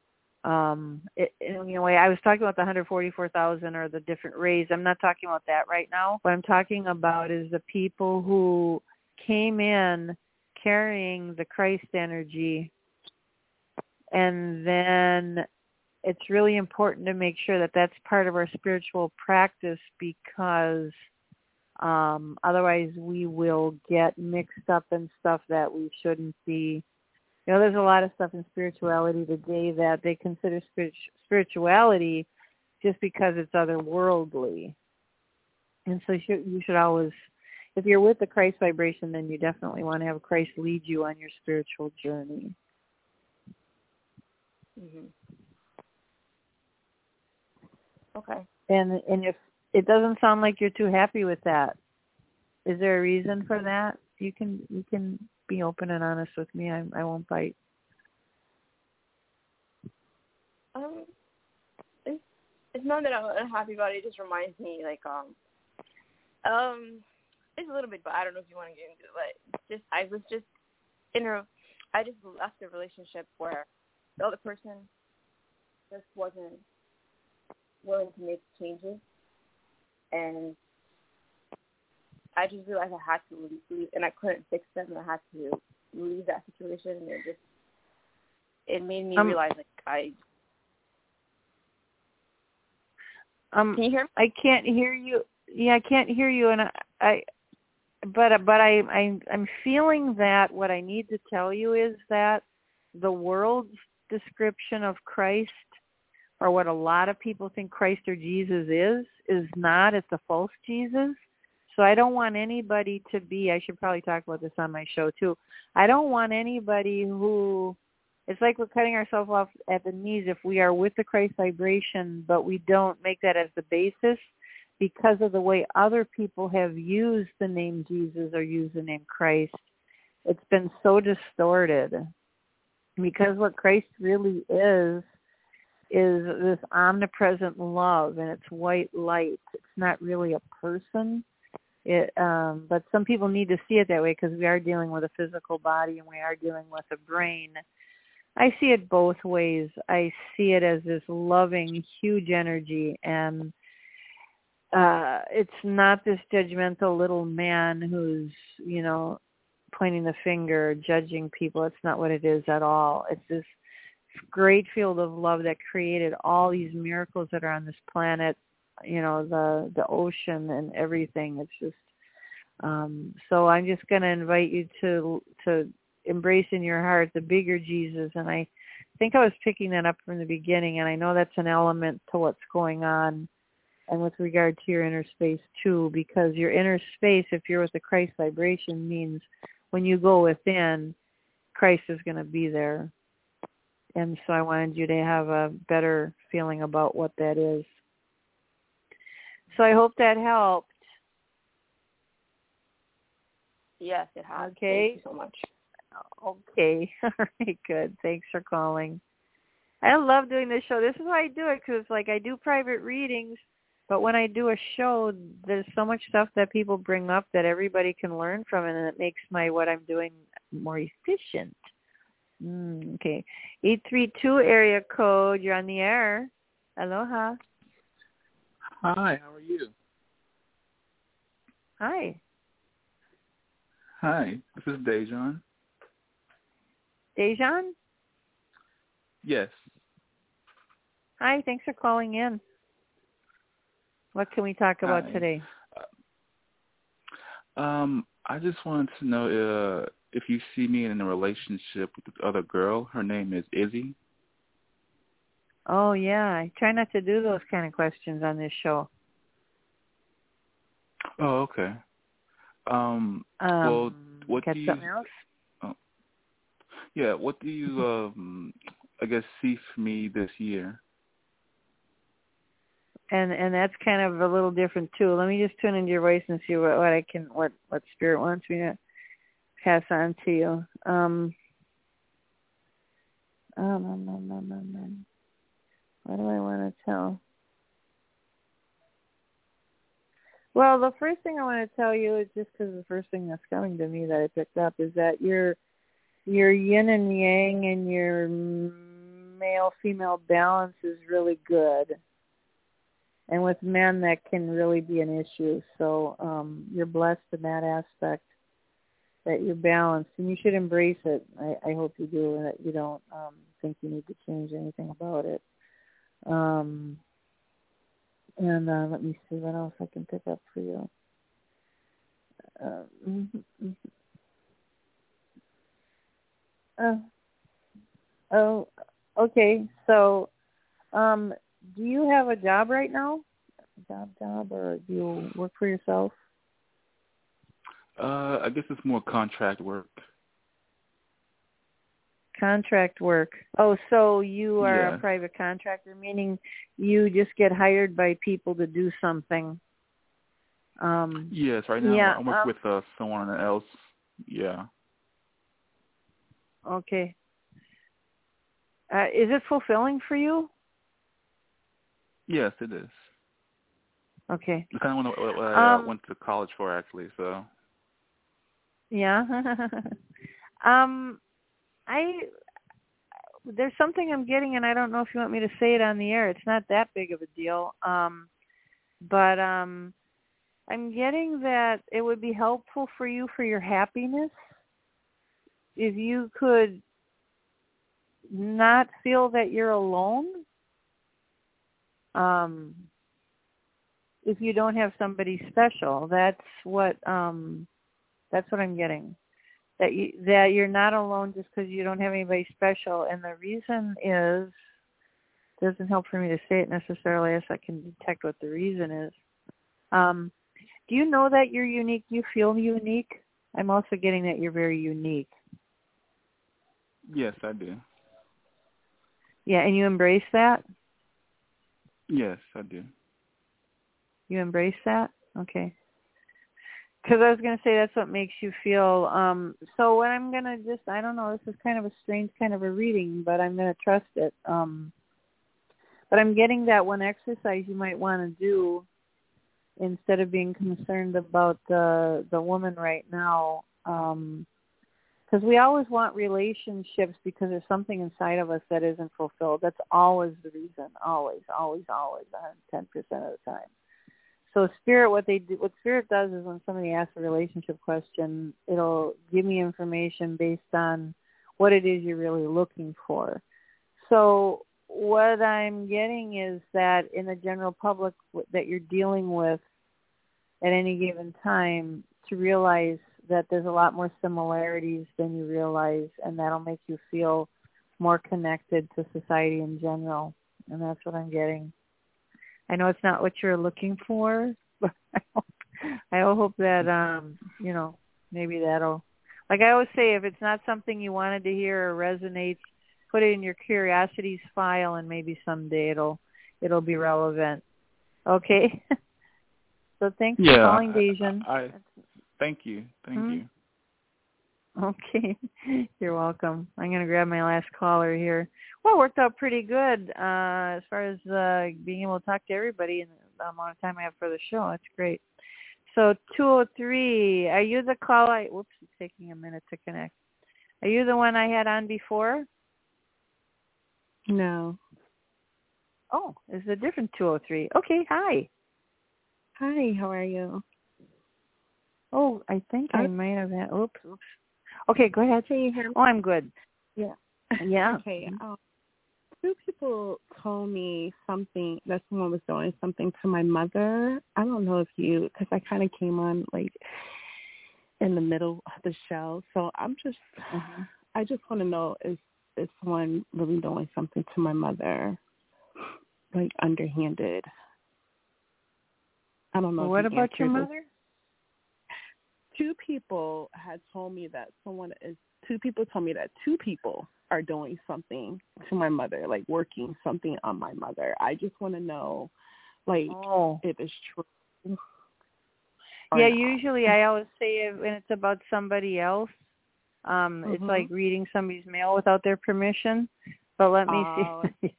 I was talking about the 144,000 or the different rays. I'm not talking about that right now. What I'm talking about is the people who came in carrying the Christ energy, and then it's really important to make sure that that's part of our spiritual practice, because otherwise we will get mixed up in stuff that we shouldn't be. There's a lot of stuff in spirituality today that they consider spirituality just because it's otherworldly. And so you should always, if you're with the Christ vibration, then you definitely want to have Christ lead you on your spiritual journey. Mm-hmm. Okay. And if it doesn't sound like you're too happy with that, is there a reason for that? You can be open and honest with me. I won't bite. It's not that I'm unhappy about it. It just reminds me, like, it's a little bit, but I don't know if you want to get into it. But I just left a relationship where the other person just wasn't willing to make changes, and I just realized I had to leave, and I couldn't fix them, and I had to leave that situation, and it made me realize, like, can you hear me? I can't hear you. Yeah, I can't hear you, and I'm feeling that what I need to tell you is that the world's description of Christ, or what a lot of people think Christ or Jesus is not. It's a false Jesus. So I don't want anybody to be, I should probably talk about this on my show too. I don't want anybody who, it's like we're cutting ourselves off at the knees if we are with the Christ vibration, but we don't make that as the basis because of the way other people have used the name Jesus or used the name Christ. It's been so distorted, because what Christ really is this omnipresent love, and it's white light. It's not really a person. But some people need to see it that way, because we are dealing with a physical body and we are dealing with a brain. I see it both ways. I see it as this loving, huge energy, and it's not this judgmental little man who's, pointing the finger, judging people. It's not what it is at all. It's this great field of love that created all these miracles that are on this planet, the ocean and everything. It's just so I'm just going to invite you to embrace in your heart the bigger Jesus. And I think I was picking that up from the beginning, and I know that's an element to what's going on, and with regard to your inner space too, because your inner space, if you're with the Christ vibration, means when you go within, Christ is going to be there. And so I wanted you to have a better feeling about what that is. So I hope that helped. Yes, it has. Okay. Thank you so much. Okay. All right, good. Thanks for calling. I love doing this show. This is why I do it, because like I do private readings, but when I do a show, there's so much stuff that people bring up that everybody can learn from, and it makes what I'm doing more efficient. Okay. 832 area code. You're on the air. Aloha. Hi, how are you? Hi. Hi, this is Dejan. Dejan? Yes. Hi, thanks for calling in. What can we talk about today? I just wanted to know if you see me in a relationship with this other girl. Her name is Izzy. Oh, yeah. I try not to do those kind of questions on this show. Oh, okay. Well, what got do you? Something else? Oh, yeah. What do you, I guess, see for me this year? And that's kind of a little different too. Let me just tune into your voice and see what Spirit wants me to pass on to you. What do I want to tell? Well, the first thing I want to tell you is just because the first thing that's coming to me that I picked up is that your yin and yang and your male-female balance is really good. And with men, that can really be an issue. So you're blessed in that aspect, that you're balanced. And you should embrace it. I hope you do, and that you don't think you need to change anything about it. And let me see what else I can pick up for you. Okay. So, do you have a job right now? Job, or do you work for yourself? I guess it's more contract work. Contract work. Oh, so you are a private contractor, meaning you just get hired by people to do something. Yes, right now I work with someone else. Yeah. Okay. Is it fulfilling for you? Yes, it is. Okay. It's kind of what I went to college for, actually. So. Yeah. There's something I'm getting, and I don't know if you want me to say it on the air. It's not that big of a deal. But I'm getting that it would be helpful for you for your happiness if you could not feel that you're alone. If you don't have somebody special, that's what I'm getting. That you're not alone just because you don't have anybody special, and the reason is, it doesn't help for me to say it necessarily, as I can detect what the reason is. Do you know that you're unique? Do you feel unique? I'm also getting that you're very unique. Yes, I do. Yeah, and you embrace that? Yes, I do. You embrace that? Okay. Because I was going to say that's what makes you feel. So what I'm going to I don't know, this is kind of a strange kind of a reading, but I'm going to trust it. But I'm getting that one exercise you might want to do instead of being concerned about the woman right now. Because we always want relationships because there's something inside of us that isn't fulfilled. That's always the reason. Always, 110% of the time. So Spirit, what Spirit does is when somebody asks a relationship question, it'll give me information based on what it is you're really looking for. So what I'm getting is that in the general public that you're dealing with at any given time, to realize that there's a lot more similarities than you realize, and that'll make you feel more connected to society in general. And that's what I'm getting. I know it's not what you're looking for, but I hope that, maybe that'll, like I always say, if it's not something you wanted to hear or resonates, put it in your curiosities file, and maybe someday it'll be relevant. Okay? So thanks for calling, Dejan. Thank you. Thank you. Okay. You're welcome. I'm going to grab my last caller here. Well, it worked out pretty good as far as being able to talk to everybody in the amount of time I have for the show. That's great. So 203, are you the caller? Whoops, it's taking a minute to connect. Are you the one I had on before? No. Oh, it's a different 203. Okay, hi. Hi, how are you? Oh, I think I might have had, oops. Okay, go ahead. Can you hear me? Oh, I'm good. Yeah. Yeah. Okay. Two people told me something, that someone was doing something to my mother. I don't know if because I kind of came on like in the middle of the show. So I'm just, I just want to know, is someone really doing something to my mother, like underhanded? I don't know. Well, what about your mother? two people told me that two people are doing something to my mother, like working something on my mother. I just want to know, like, if it's true. Yeah, usually I always say when it's about somebody else, it's like reading somebody's mail without their permission. But let me see.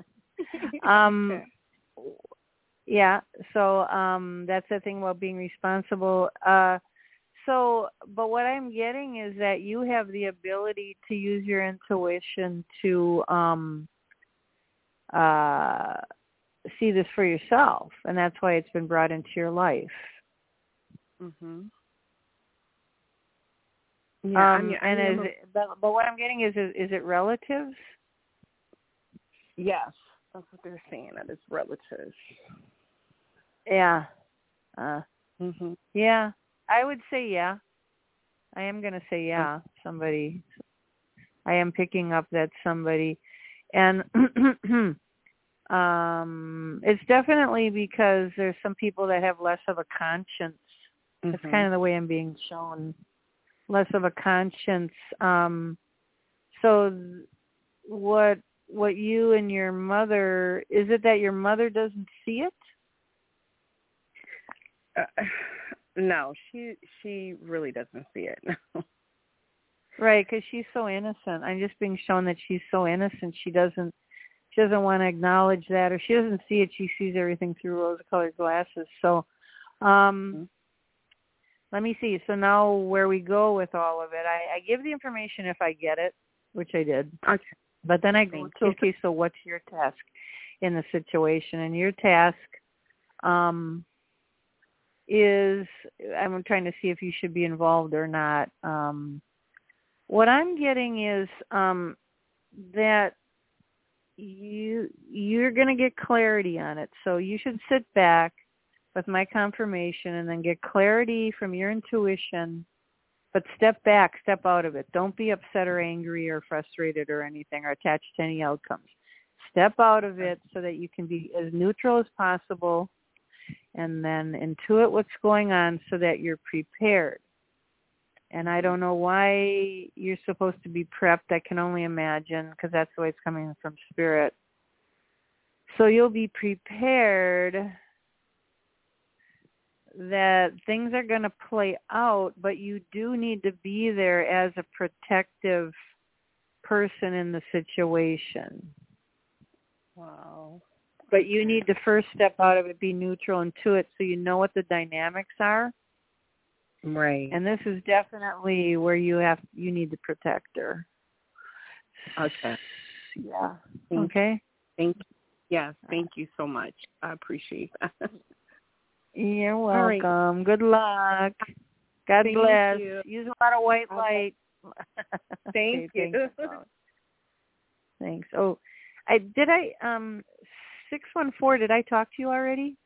Yeah, so that's the thing about being responsible. But what I'm getting is that you have the ability to use your intuition to see this for yourself, and that's why it's been brought into your life. Mhm. Yeah, but what I'm getting is it relatives? Yes, that's what they're saying. That it's relatives. Yeah. Yeah, I would say yeah. I am going to say yeah. Somebody. I am picking up that somebody, and it's definitely because there's some people that have less of a conscience. That's kind of the way I'm being shown. Less of a conscience. So what you and your mother, is it that your mother doesn't see it? No, she really doesn't see it. Right, because she's so innocent. I'm just being shown that she's so innocent. She doesn't want to acknowledge that, or she doesn't see it. She sees everything through rose-colored glasses. So, let me see. So now where we go with all of it, I give the information if I get it, which I did. Okay. But then I go to, okay, so what's your task in the situation? And your task is, I'm trying to see if you should be involved or not. What I'm getting is that you're going to get clarity on it. So you should sit back with my confirmation and then get clarity from your intuition, but step back, step out of it. Don't be upset or angry or frustrated or anything or attached to any outcomes. Step out of it so that you can be as neutral as possible and then intuit what's going on so that you're prepared. And I don't know why you're supposed to be prepped. I can only imagine because that's the way it's coming from Spirit. So you'll be prepared that things are going to play out, but you do need to be there as a protective person in the situation. Wow. But you need to first step out of it, be neutral into it so you know what the dynamics are. Right. And this is definitely where you need the protector. Okay. Yeah. Okay. Thank you. Yes, thank you so much. I appreciate that. You're welcome. Right. Good luck. God bless. You. Use a lot of white light. Thank you. Thanks. Oh, 614, did I talk to you already?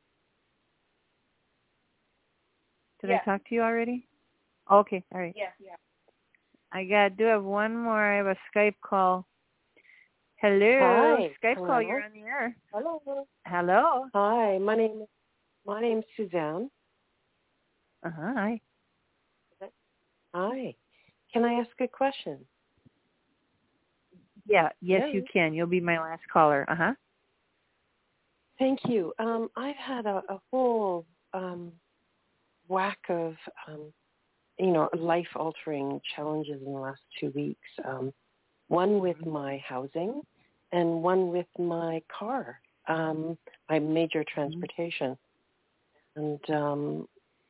Did I talk to you already? Okay, all right. Yeah. I do have one more. I have a Skype call. Hello. Hi. Skype Hello. call, you're on the air. Hello. Hello. Hi, my name's Suzanne. Hi. Hi. Can I ask a question? Yes, you can. You'll be my last caller. Thank you. I've had a whole whack of life-altering challenges in the last 2 weeks. One with my housing and one with my car, my major transportation. And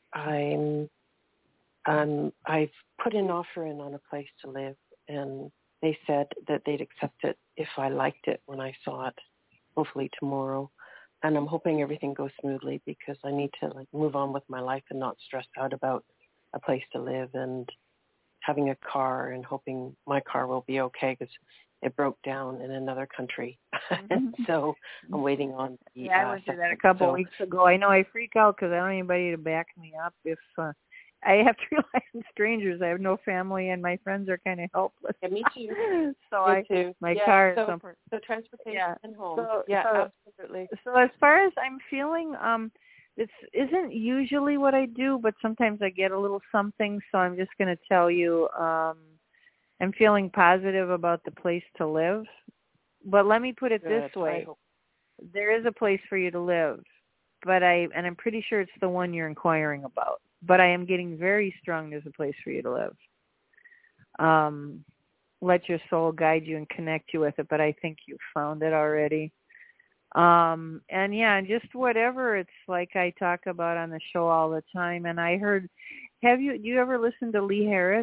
I've put an offer in on a place to live, and they said that they'd accept it if I liked it when I saw it, hopefully tomorrow. And I'm hoping everything goes smoothly because I need to move on with my life and not stress out about a place to live and having a car and hoping my car will be okay because it broke down in another country. And so I'm waiting on the... Yeah, I went through that a couple of weeks ago. I know I freak out because I don't have anybody to back me up. If I have to rely on strangers. I have no family, and my friends are kind of helpless. Yeah, me too. So too. My car is so transportation and home. Absolutely. So as far as I'm feeling, this isn't usually what I do, but sometimes I get a little something, so I'm just going to tell you I'm feeling positive about the place to live. But let me put it this way. There is a place for you to live, but I'm pretty sure it's the one you're inquiring about. But I am getting very strong there's a place for you to live. Let your soul guide you and connect you with it, but I think you've found it already. And yeah, just whatever it's like I talk about on the show all the time. And I heard, do you ever listen to Lee Harris?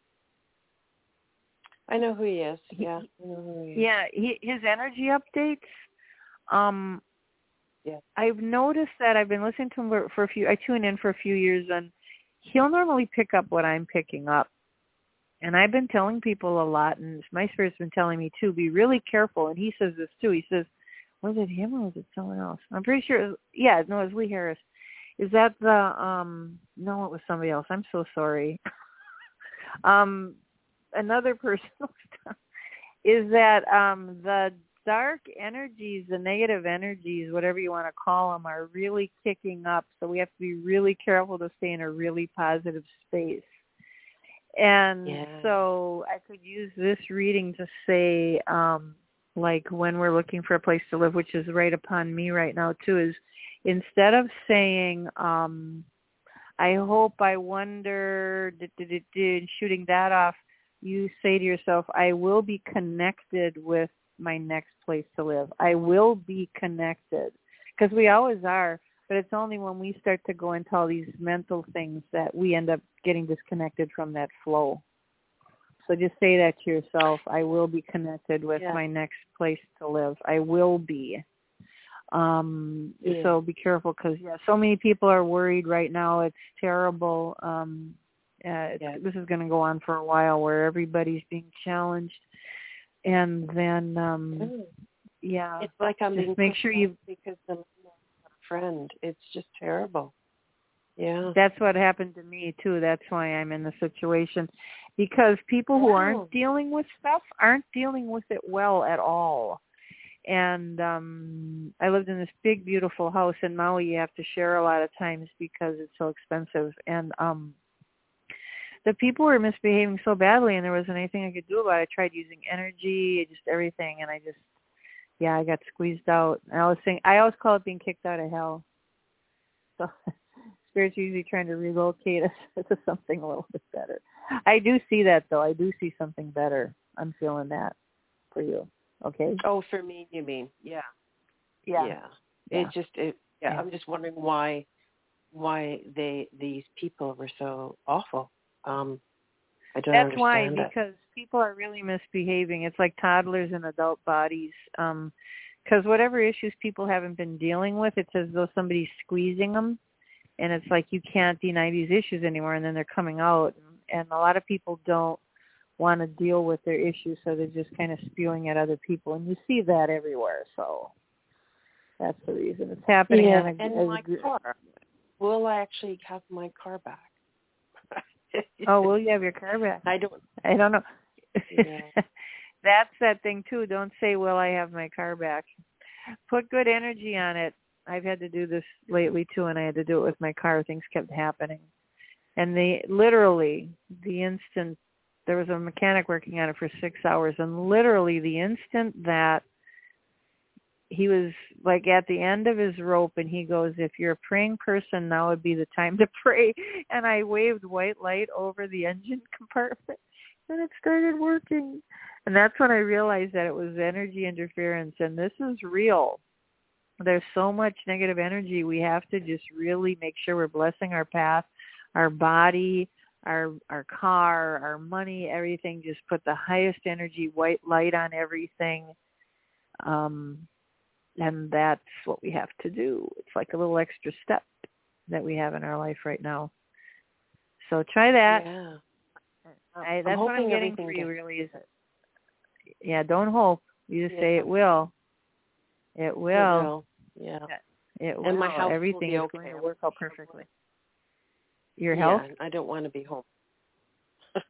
I know who he is. Yeah. I know who he is. Yeah, his energy updates. Yeah. I've noticed that I've been listening to him for a few, I tune in for a few years, and he'll normally pick up what I'm picking up. And I've been telling people a lot, and my spirit's been telling me too, be really careful. And he says this too. He says, was it him or was it someone else? I'm pretty sure. It was Lee Harris. Is that no, it was somebody else. I'm so sorry. Another personal stuff is that the dark energies, the negative energies, whatever you want to call them, are really kicking up. So we have to be really careful to stay in a really positive space. And so I could use this reading to say, like when we're looking for a place to live, which is right upon me right now too, is instead of saying, I hope, I wonder, shooting that off, you say to yourself, I will be connected with my next place to live. I will be connected. Because we always are, but it's only when we start to go into all these mental things that we end up getting disconnected from that flow. So just say that to yourself. I will be connected with my next place to live. I will be. So be careful because, so many people are worried right now. It's terrible. This is going to go on for a while where everybody's being challenged. And then, it's like I'm just make sure you, because I'm a friend. It's just terrible. Yeah. That's what happened to me too. That's why I'm in the situation, because people who aren't dealing with stuff aren't dealing with it well at all. And I lived in this big, beautiful house in Maui. You have to share a lot of times because it's so expensive. And the people were misbehaving so badly, and there wasn't anything I could do about it. I tried using energy, just everything, and I got squeezed out. And I always call it being kicked out of hell. So Spirit's usually trying to relocate us to something a little bit better. I do see that, though. I do see something better. I'm feeling that for you. Okay? Oh, for me, you mean? Yeah. I'm just wondering why these people were so awful. I don't understand. That's why, because people are really misbehaving. It's like toddlers in adult bodies. Because whatever issues people haven't been dealing with, it's as though somebody's squeezing them. And it's like you can't deny these issues anymore, and then they're coming out. And a lot of people don't want to deal with their issues, so they're just kind of spewing at other people. And you see that everywhere. So that's the reason it's happening. And my car. Will I actually have my car back? Oh, will you have your car back? I don't know. Yeah. That's that thing too. Don't say, will I have my car back? Put good energy on it. I've had to do this lately too, and I had to do it with my car. Things kept happening. And the instant, there was a mechanic working on it for 6 hours, and literally the instant that he was like at the end of his rope, and he goes, if you're a praying person, now would be the time to pray. And I waved white light over the engine compartment, and it started working. And that's when I realized that it was energy interference, and this is real. There's so much negative energy. We have to just really make sure we're blessing our path, our body, our car, our money, everything. Just put the highest energy, white light on everything. And that's what we have to do. It's like a little extra step that we have in our life right now. So try that. Yeah. That's what I'm getting for you, really. Is it? Yeah, don't hope. You just say it will. It will. Yeah. It will. And my health everything will be is going to work out perfectly. Your health? health? I don't want to be home.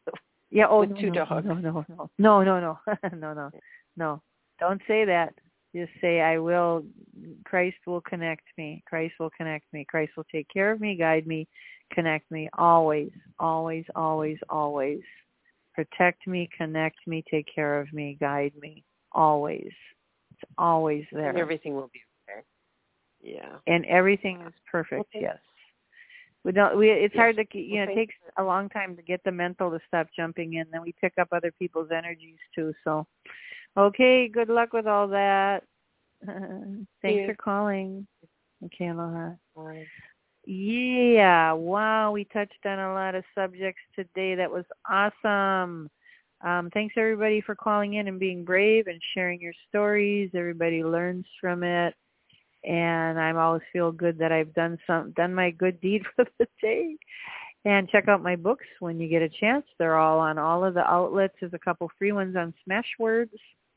Yeah. Oh, with two dogs. No. No. Don't say that. Just say, I will, Christ will connect me. Christ will connect me. Christ will take care of me, guide me, connect me. Always, always, always, always. Protect me, connect me, take care of me, guide me. Always. It's always there. And everything will be okay. Yeah. And everything is perfect, yes. It's hard to, it takes a long time to get the mental to stop jumping in. Then we pick up other people's energies too. So, okay, good luck with all that. Thanks for calling. Okay, aloha. Bye. Yeah, wow, we touched on a lot of subjects today. That was awesome. Thanks everybody for calling in and being brave and sharing your stories. Everybody learns from it. And I always feel good that I've done my good deed for the day. And check out my books when you get a chance. They're all on all of the outlets. There's a couple free ones on Smashwords.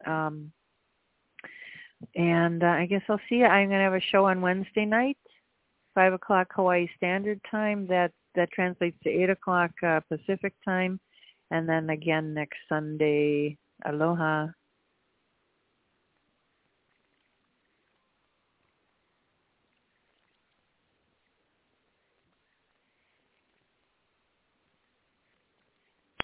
And I guess I'll see you. I'm going to have a show on Wednesday night, 5 o'clock Hawaii Standard Time. That translates to 8 o'clock Pacific Time. And then again next Sunday. Aloha.